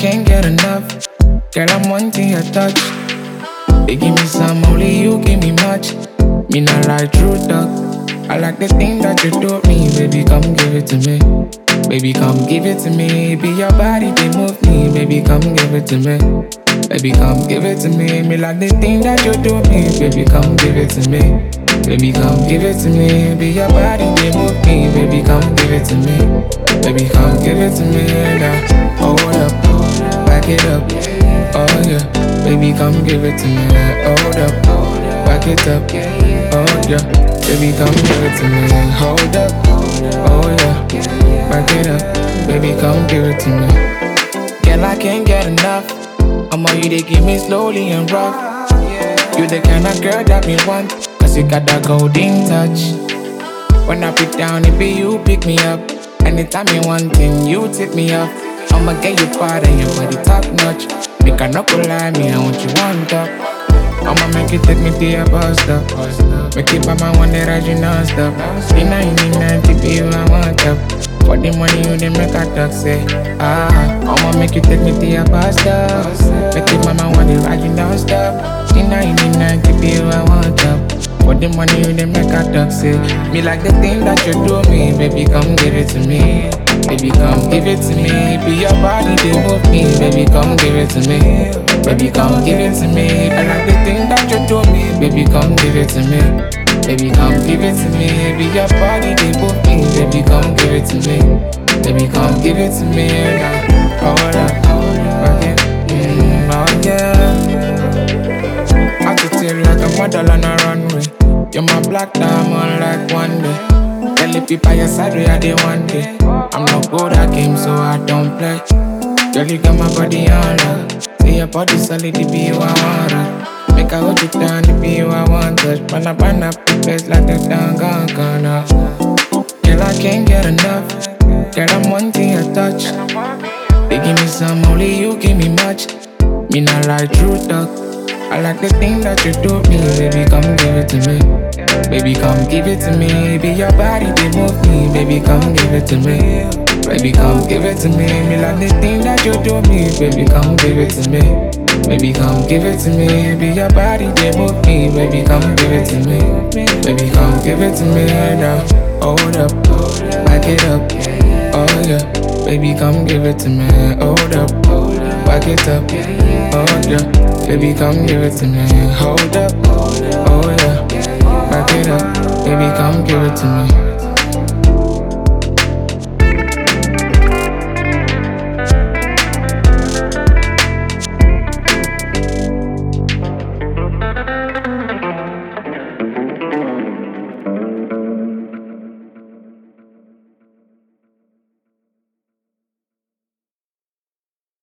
can't get enough. Girl, I'm wanting your touch. They give me some, only you give me much. Me not like true talk. I like the thing that you do me. Baby, come give it to me. Baby, come give it to me. Be your body, they move me. Baby, come give it to me. Baby, come give it to me. Me like the thing that you do me. Baby, come give it to me. Baby, come give it to me. Be your body, they move me. Baby, come give it to me. Baby, come give it to me. Now, hold up, back it up. Oh yeah, baby, come give it to me. Hold up, back it up. Oh yeah, baby, come give it to me. Hold up, oh yeah, back it up. Baby, come give it to me. Girl, I can't get enough. I'm all you, they give me slowly and rough. You the kind of girl that me want, cause you got that golden touch. When I pick down, it be you pick me up. Anytime you want thing, you tip me up. I'ma get you part and your body top notch. Make a knuckle like me, I want you on top. I'ma make you take me to your bus stop. Make it by my one that ride you non-stop. In 1990, be you I want up. For the money you didn't make a talk, say I'ma make you take me to your bus stop. Make it by my one that ride you non-stop. In 1990, be you I want up. For the money you didn't make a talk, say me like the thing that you do me. Baby, come give it to me. Baby, come give it to me. Be your body, they move me. Baby, come give it to me. Baby, come give it to me. I like the thing that you do me. Baby, come give it to me. Baby, come give it to me. Be your body, they move me. Baby, come give it to me. Baby, come give it to me. Hold up, okay. Oh yeah. I could tell like a model on a runway. You're my black diamond like one day. Tell if you by your side, we are the one day. I'm not good at games, so I don't play. Girl, you got my body on lock. Say your body solid, it be you I want rock. Make I hold you down, it be you I want touch. When I burn up the place like the down gonna. Girl, I can't get enough. Girl, I'm wanting your touch. They give me some, only you give me much. Me not like true talk. I like the thing that you do me. Baby, come give it to me. Baby, come give it to me. Be your body, they move me. Baby, come give it to me. Baby, come give it to me. Me like the thing that you do me. Baby, come give it to me. Baby, come give it to me. Be your body, they move me. Baby, come give it to me. Baby, come give it to me. Now, hold up, back it up. Oh yeah, baby, come give it to me. Hold up, back it up. Oh yeah, baby, come give it to me. Hold up, oh yeah, back it up. Baby, come give it to me.